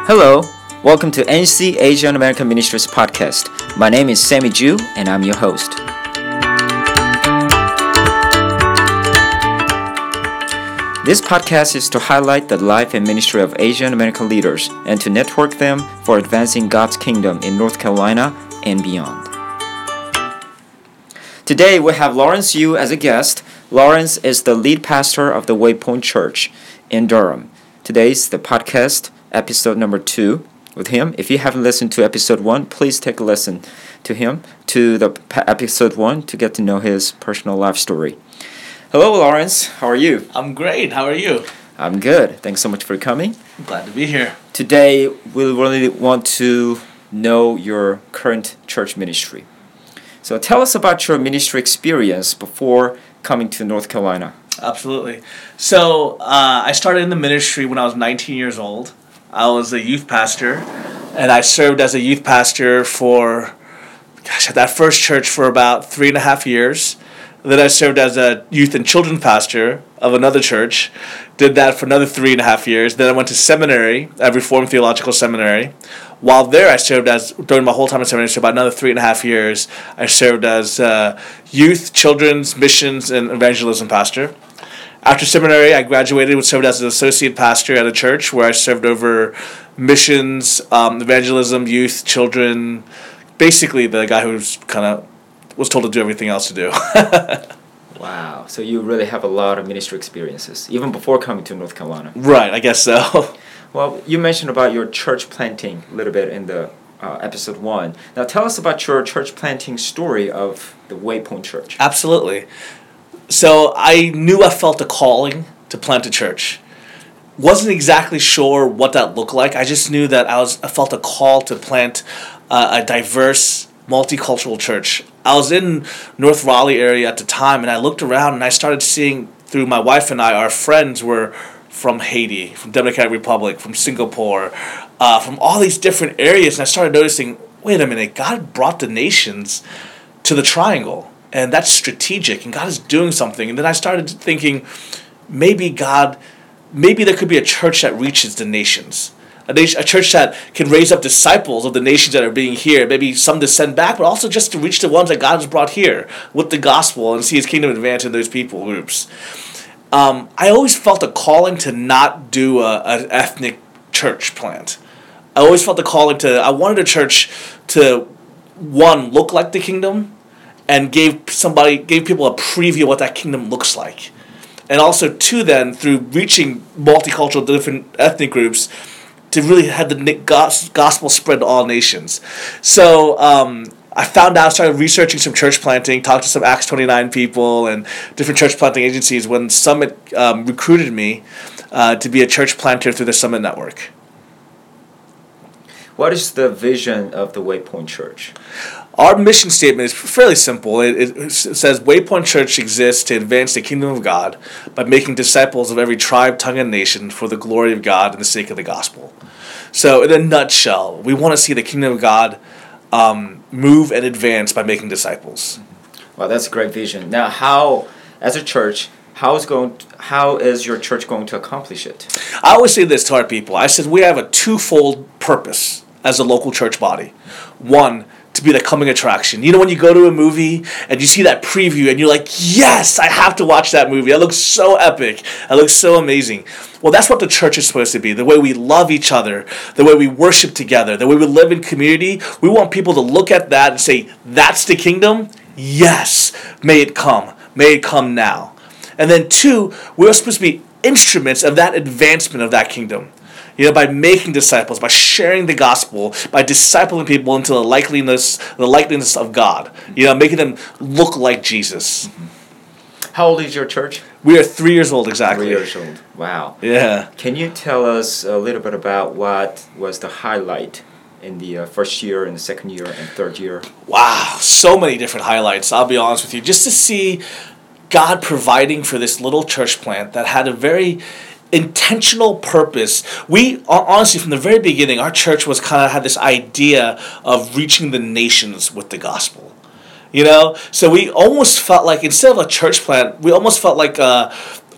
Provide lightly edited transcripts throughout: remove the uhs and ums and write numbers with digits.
Hello, welcome to NC Asian American Ministries podcast. My name is Sammy Ju, and I'm your host. This podcast is to highlight the life and ministry of Asian American leaders and to network them for advancing God's kingdom in North Carolina and beyond. Today we have Lawrence Yu as a guest. Lawrence is the lead pastor of the Waypoint Church in Durham. Today's the podcast episode number 2 with him. If you haven't listened to episode 1, please take a listen to him, to the episode 1, to get to know his personal life story. Hello, Lawrence. How are you? I'm great. How are you? I'm good. Thanks so much for coming. I'm glad to be here. Today, we really want to know your current church ministry. So tell us about your ministry experience before coming to North Carolina. Absolutely. So I started in the ministry when I was 19 years old. I was a youth pastor, and I served as a youth pastor at that first church for about 3.5 years. Then I served as a youth and children pastor of another church. Did that for another 3.5 years. Then I went to seminary at Reformed Theological Seminary. While there, during my whole time in seminary, so about another 3.5 years, I served as youth, children's, missions, and evangelism pastor. After seminary, I graduated and served as an associate pastor at a church where I served over missions, evangelism, youth, children, basically the guy who was told to do everything else to do. Wow, so you really have a lot of ministry experiences, even before coming to North Carolina. Right, I guess so. Well, you mentioned about your church planting a little bit in the episode 1. Now tell us about your church planting story of the Waypoint Church. Absolutely. So I knew I felt a calling to plant a church. Wasn't exactly sure what that looked like. I just knew that I felt a call to plant a diverse, multicultural church. I was in North Raleigh area at the time, and I looked around and I started seeing through my wife and I, our friends were from Haiti, from Democratic Republic, from Singapore, from all these different areas, and I started noticing, wait a minute, God brought the nations to the Triangle. And that's strategic, and God is doing something. And then I started thinking, maybe there could be a church that reaches the nations. A church that can raise up disciples of the nations that are being here. Maybe some to send back, but also just to reach the ones that God has brought here with the gospel and see His kingdom advance in those people groups. I always felt a calling to not do an ethnic church plant. I always felt the calling I wanted a church to, one, look like the kingdom, and gave people a preview of what that kingdom looks like. And also, two, then, through reaching multicultural different ethnic groups, to really have the gospel spread to all nations. So I started researching some church planting, talked to some Acts 29 people and different church planting agencies when Summit recruited me to be a church planter through the Summit Network. What is the vision of the Waypoint Church? Our mission statement is fairly simple. It says Waypoint Church exists to advance the kingdom of God by making disciples of every tribe, tongue, and nation for the glory of God and the sake of the gospel. So in a nutshell, we want to see the kingdom of God move and advance by making disciples. Well, that's a great vision. Now, as a church, how is your church going to accomplish it? I always say this to our people. I said we have a twofold purpose as a local church body. One, to be the coming attraction. You know, when you go to a movie and you see that preview and you're like, yes, I have to watch that movie. That looks so epic. That looks so amazing. Well, that's what the church is supposed to be. The way we love each other, the way we worship together, the way we live in community. We want people to look at that and say, that's the kingdom? Yes. May it come. May it come now. And then two, we're supposed to be instruments of that advancement of that kingdom. You know, by making disciples, by sharing the gospel, by discipling people into the likeness of God. You know, making them look like Jesus. Mm-hmm. How old is your church? We are 3 years old exactly. 3 years old. Wow. Yeah. Can you tell us a little bit about what was the highlight in the first year and the second year and third year? Wow, so many different highlights, I'll be honest with you. Just to see God providing for this little church plant that had a very intentional purpose. We honestly, from the very beginning, our church had this idea of reaching the nations with the gospel. You know, so we almost felt like instead of a church plant, we almost felt like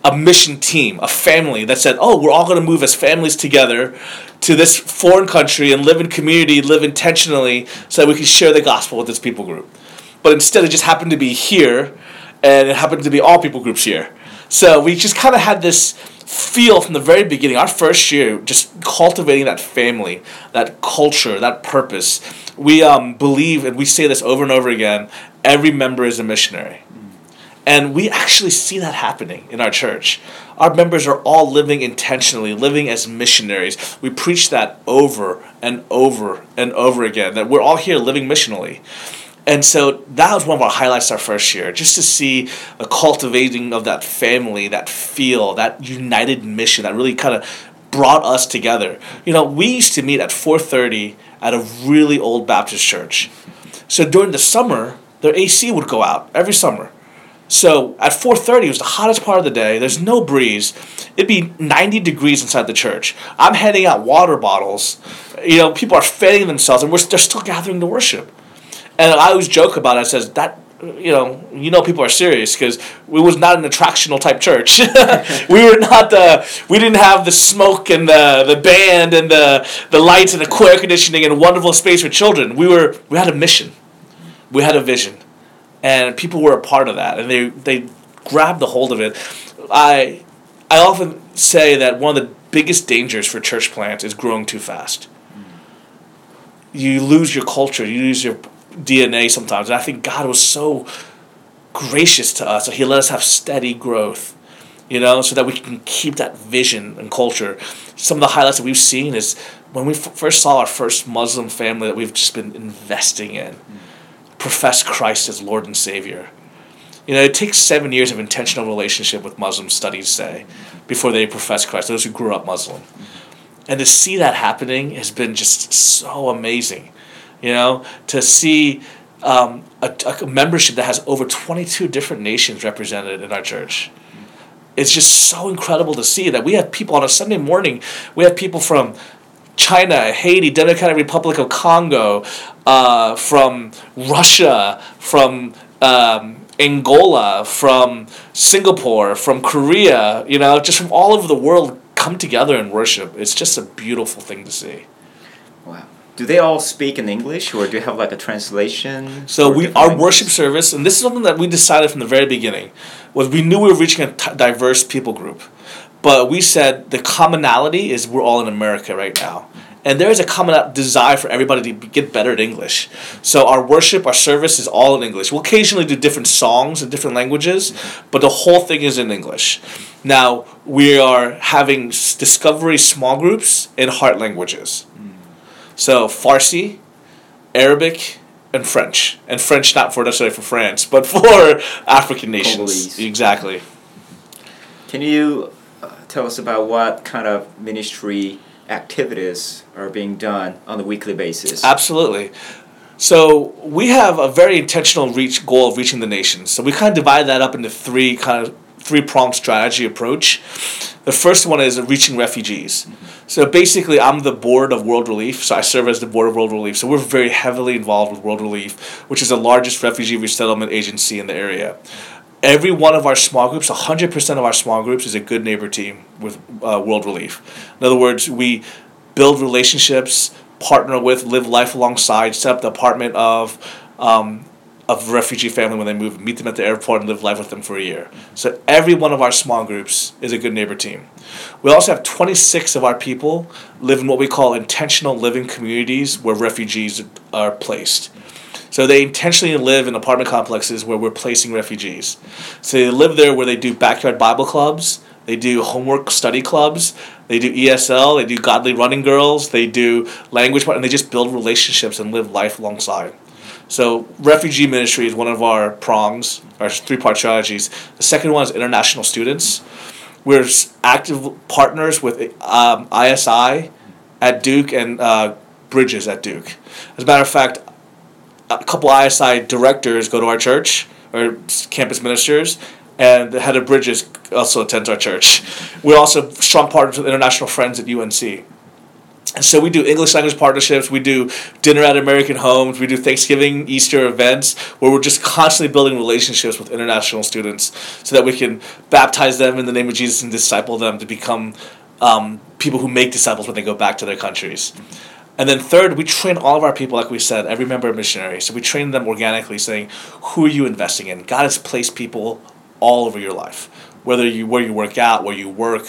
a mission team, a family that said, oh, we're all going to move as families together to this foreign country and live in community, live intentionally, so that we can share the gospel with this people group. But instead, it just happened to be here, and it happened to be all people groups here. So we just kind of had this feel from the very beginning, our first year, just cultivating that family, that culture, that purpose. We believe, and we say this over and over again, every member is a missionary. And we actually see that happening in our church. Our members are all living intentionally, living as missionaries. We preach that over and over and over again, that we're all here living missionally. And so that was one of our highlights our first year, just to see the cultivating of that family, that feel, that united mission that really kind of brought us together. You know, we used to meet at 4:30 at a really old Baptist church. So during the summer, their AC would go out every summer. So at 4:30, it was the hottest part of the day. There's no breeze. It'd be 90 degrees inside the church. I'm handing out water bottles. You know, people are fanning themselves, and they're still gathering to worship. And I always joke about it. I says that, you know, people are serious because we was not an attractional type church. We were not we didn't have the smoke and the band and the lights and the air conditioning and a wonderful space for children. We had a mission. We had a vision. And people were a part of that, and they grabbed the hold of it. I often say that one of the biggest dangers for church plants is growing too fast. You lose your culture, you lose your DNA sometimes, and I think God was so gracious to us that He let us have steady growth, you know, so that we can keep that vision and culture. Some of the highlights that we've seen is when we first saw our first Muslim family that we've just been investing in. Profess Christ as Lord and Savior. You know, it takes 7 years of intentional relationship with Muslim studies, say, before they profess Christ, those who grew up Muslim. And to see that happening has been just so amazing. You know, to see a membership that has over 22 different nations represented in our church. It's just so incredible to see that we have people on a Sunday morning, we have people from China, Haiti, Democratic Republic of Congo, from Russia, from Angola, from Singapore, from Korea, you know, just from all over the world come together and worship. It's just a beautiful thing to see. Wow. Do they all speak in English, or do you have like a translation? So our worship service, and this is something that we decided from the very beginning, was we knew we were reaching a diverse people group. But we said the commonality is we're all in America right now. And there is a common desire for everybody to get better at English. So our worship, our service is all in English. We'll occasionally do different songs in different languages, but the whole thing is in English. Now, we are having discovery small groups in heart languages. So Farsi, Arabic, and French. And French not for necessarily for France, but for African nations. Congolese. Exactly. Can you tell us about what kind of ministry activities are being done on a weekly basis? Absolutely. So we have a very intentional goal of reaching the nations. So we kind of divide that up into three-pronged strategy approach. The first one is reaching refugees. So basically, I'm the board of World Relief, so I serve as the board of World Relief. So we're very heavily involved with World Relief, which is the largest refugee resettlement agency in the area. Every one of our small groups, 100% of our small groups is a good neighbor team with World Relief. In other words, we build relationships, partner with, live life alongside, set up the apartment of a refugee family when they move, meet them at the airport and live life with them for a year. So every one of our small groups is a good neighbor team. We also have 26 of our people live in what we call intentional living communities where refugees are placed. So they intentionally live in apartment complexes where we're placing refugees. So they live there where they do backyard Bible clubs, they do homework study clubs, they do ESL, they do godly running girls, they do language, and they just build relationships and live life alongside. So refugee ministry is one of our prongs, our three-part strategies. The second one is international students. We're active partners with ISI at Duke and Bridges at Duke. As a matter of fact, a couple ISI directors go to our church, or campus ministers, and the head of Bridges also attends our church. We're also strong partners with International Friends at UNC. And so we do English language partnerships, we do dinner at American homes, we do Thanksgiving, Easter events where we're just constantly building relationships with international students so that we can baptize them in the name of Jesus and disciple them to become people who make disciples when they go back to their countries. And then third, we train all of our people, like we said, every member of missionary. So we train them organically, saying, who are you investing in? God has placed people all over your life, where you work out, where you work.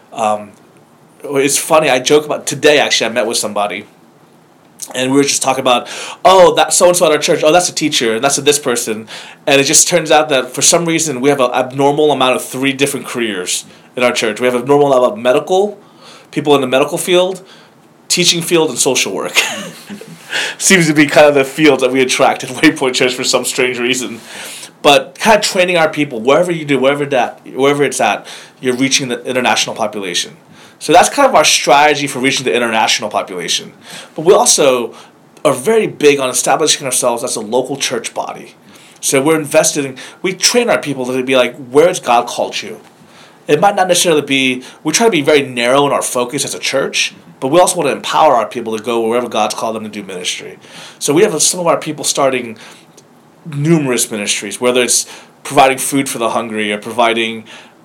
It's funny, I joke about, today actually I met with somebody, and we were just talking about, oh, that's so-and-so at our church, oh, that's a teacher, and that's this person. And it just turns out that for some reason we have an abnormal amount of 3 different careers in our church. We have a normal amount of medical, people in the medical field, teaching field, and social work. Seems to be kind of the field that we attract at Waypoint Church for some strange reason. But kind of training our people, wherever you do, wherever it's at, you're reaching the international population. So that's kind of our strategy for reaching the international population. But we also are very big on establishing ourselves as a local church body. So we train our people to be like, where has God called you? It might not necessarily be, we try to be very narrow in our focus as a church, but we also want to empower our people to go wherever God's called them to do ministry. So we have some of our people starting numerous ministries, whether it's providing food for the hungry or providing,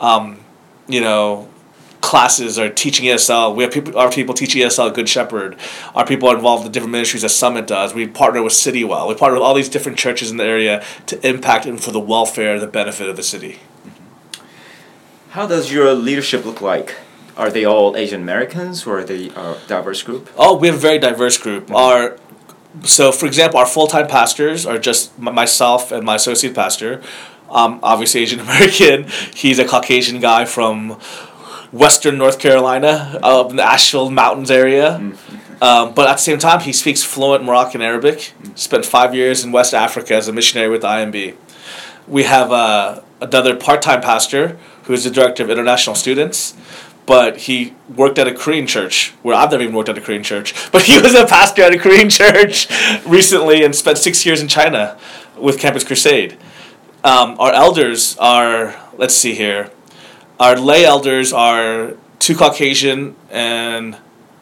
classes or teaching ESL. We have our people teach ESL at Good Shepherd. Our people are involved in different ministries that Summit does. We partner with Citywell. We partner with all these different churches in the area to impact and for the welfare and the benefit of the city. How does your leadership look like? Are they all Asian Americans, or are they a diverse group? Oh, we have a very diverse group. So, for example, our full-time pastors are just myself and my associate pastor. Obviously Asian American. He's a Caucasian guy from Western North Carolina, in the Asheville Mountains area. But at the same time, he speaks fluent Moroccan Arabic. Spent 5 years in West Africa as a missionary with IMB. We have another part-time pastor who is the director of international students, but he worked at a Korean church, where I've never even worked at a Korean church, but he was a pastor at a Korean church recently and spent 6 years in China with Campus Crusade. Our elders are, let's see here, our lay elders are 2 Caucasian and,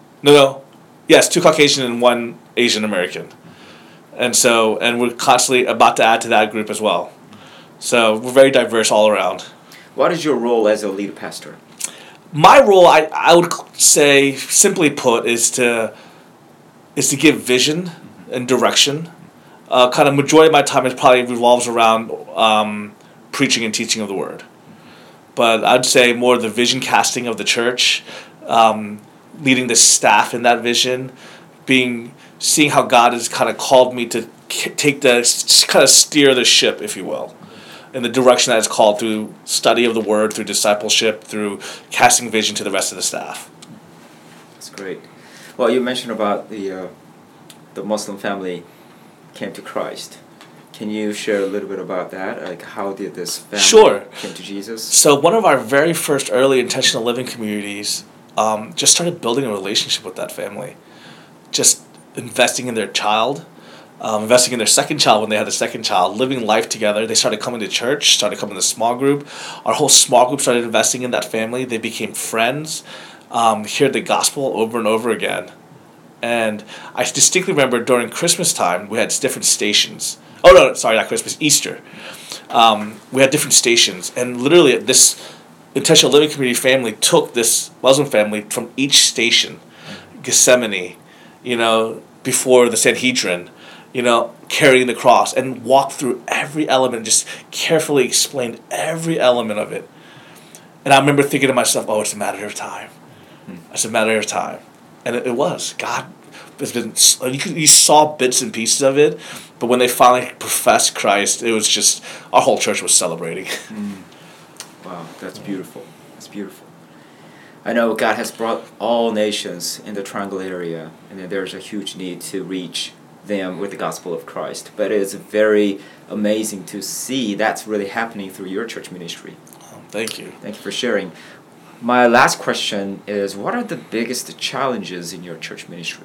2 Caucasian and 1 Asian American. And we're constantly about to add to that group as well. So we're very diverse all around. What is your role as a lead pastor? My role, I would say, simply put, is to give vision and direction. Kind of majority of my time is probably revolves around preaching and teaching of the word. But I'd say more the vision casting of the church, leading the staff in that vision, seeing how God has kind of called me to steer the ship, if you will, in the direction that it's called through study of the word, through discipleship, through casting vision to the rest of the staff. That's great. Well, you mentioned about the Muslim family came to Christ. Can you share a little bit about that? Like, how did this family came to Jesus? So one of our very first early intentional living communities just started building a relationship with that family. Just investing in their child, investing in their second child when they had a second child, living life together. They started coming to church, started coming to small group. Our whole small group started investing in that family. They became friends, heard the gospel over and over again. And I distinctly remember during Christmas time, we had different stations. Oh, no, sorry, not Christmas, Easter. We had different stations. And literally this intentional living community family took this Muslim family from each station, Gethsemane, before the Sanhedrin, carrying the cross, and walked through every element, just carefully explained every element of it. And I remember thinking to myself, oh, it's a matter of time. It's a matter of time. And it was. God has been, you saw bits and pieces of it, but when they finally professed Christ, it was just, our whole church was celebrating. Wow, that's beautiful. That's beautiful. I know God has brought all nations in the Triangle area, and then there's a huge need to reach them with the gospel of Christ. But it's very amazing to see that's really happening through your church ministry. Oh, thank you. Thank you for sharing. My last question is, what are the biggest challenges in your church ministry?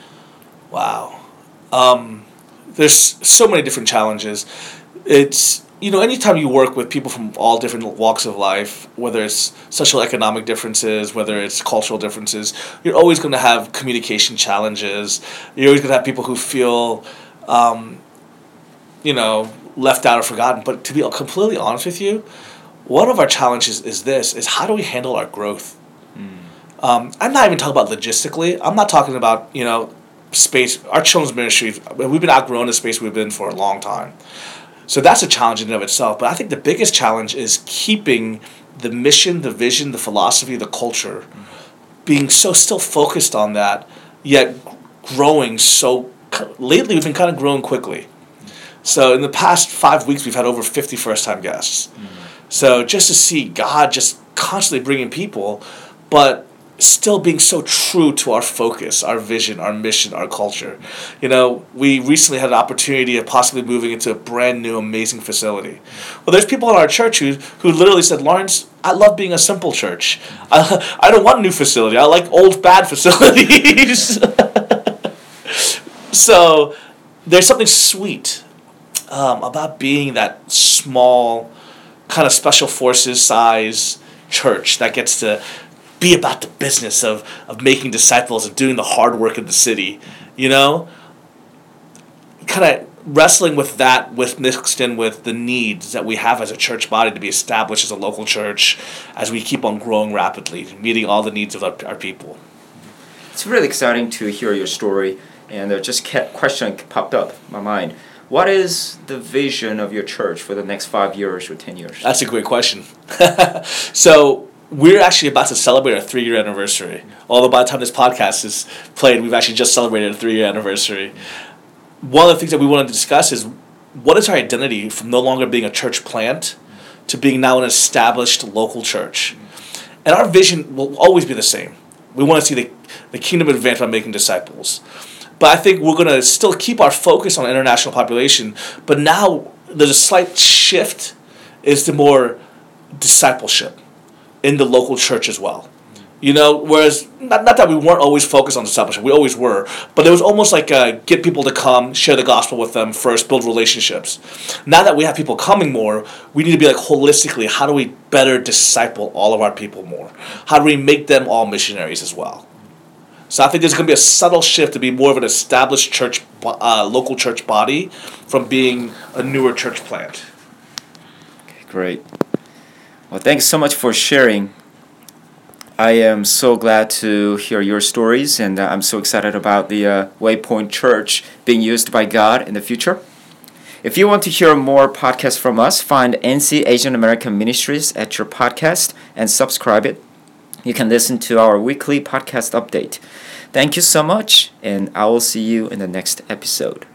Wow. There's so many different challenges. It's anytime you work with people from all different walks of life, whether it's social economic differences, whether it's cultural differences, you're always going to have communication challenges. You're always going to have people who feel, left out or forgotten. But to be completely honest with you, one of our challenges is how do we handle our growth? I'm not even talking about logistically. I'm not talking about, space. Our children's ministry, we've been outgrowing the space we've been for a long time. So that's a challenge in and of itself. But I think the biggest challenge is keeping the mission, the vision, the philosophy, the culture, being so still focused on that, yet growing so... Lately, we've been kind of growing quickly. So in the past 5 weeks, we've had over 50 first-time guests. So just to see God just constantly bringing people, but still being so true to our focus, our vision, our mission, our culture. We recently had an opportunity of possibly moving into a brand new, amazing facility. Well, there's people in our church who literally said, Lawrence, I love being a simple church. I don't want a new facility. I like old, bad facilities. So there's something sweet about being that small, kind of special forces size church that gets to be about the business of making disciples and doing the hard work in the city, kind of wrestling with that mixed in with the needs that we have as a church body to be established as a local church as we keep on growing rapidly, meeting all the needs of our people. It's really exciting to hear your story, and just question popped up in my mind. What is the vision of your church for the next 5 years or 10 years? That's a great question. So we're actually about to celebrate our 3-year anniversary. Although by the time this podcast is played, we've actually just celebrated a 3-year anniversary. One of the things that we wanted to discuss is what is our identity from no longer being a church plant to being now an established local church. And our vision will always be the same. We want to see the kingdom advance by making disciples. But I think we're going to still keep our focus on international population, but now there's a slight shift is to more discipleship in the local church as well. Whereas, not that we weren't always focused on discipleship, we always were, but it was almost like get people to come, share the gospel with them first, build relationships. Now that we have people coming more, we need to be like holistically, how do we better disciple all of our people more? How do we make them all missionaries as well? So I think there's going to be a subtle shift to be more of an established church, local church body from being a newer church plant. Okay, great. Well, thanks so much for sharing. I am so glad to hear your stories, and I'm so excited about the Waypoint Church being used by God in the future. If you want to hear more podcasts from us, find NC Asian American Ministries at your podcast and subscribe it. You can listen to our weekly podcast update. Thank you so much, and I will see you in the next episode.